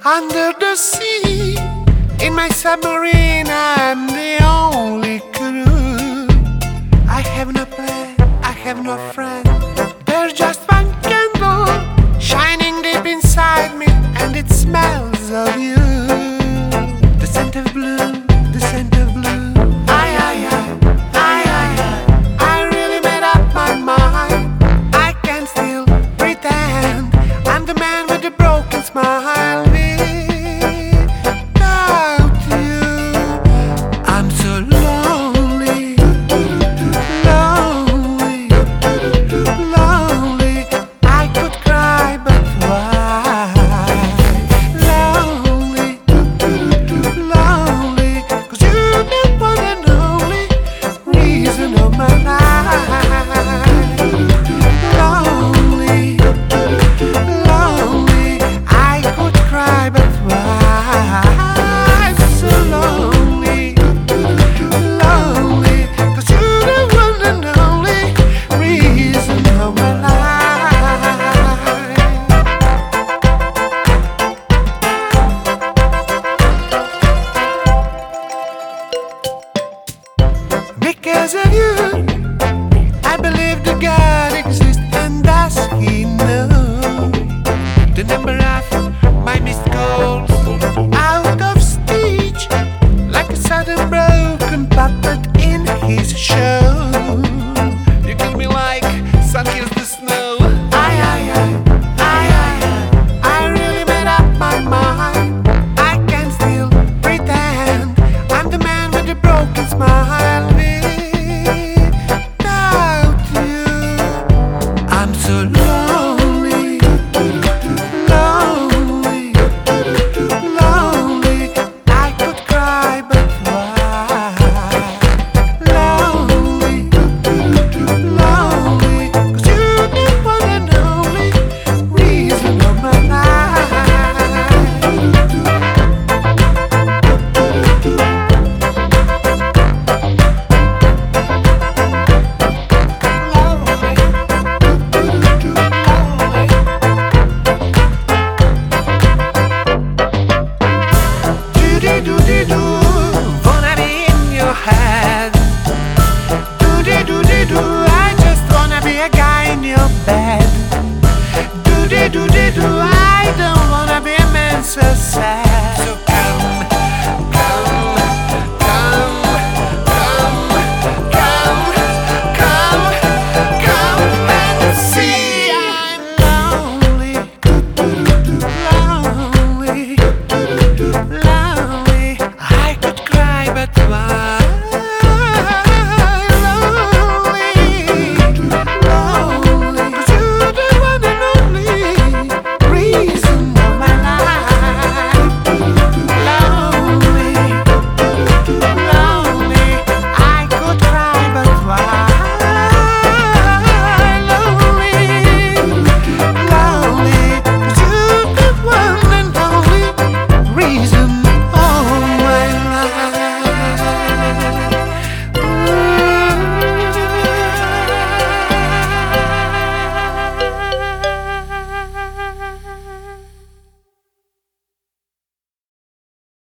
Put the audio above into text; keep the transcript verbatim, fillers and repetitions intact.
Under the sea, in my submarine, I'm the only crew. I have no plan, I have no friend. There's just one candle shining deep inside me, and it smells of you. The scent of blue, the scent of blue. I, I, I, I, I, I really made up my mind. I can still pretend I'm the man with the broken smile. Because of you, I believe that God exists, and does He know the number of my missed calls? Out of stage, like a sudden broken puppet in His show. You kill me like sun kills the snow. I, I, I, I, I, I really made up my mind. I can still pretend I'm the man with the broken smile. I don't wanna be a man so sad.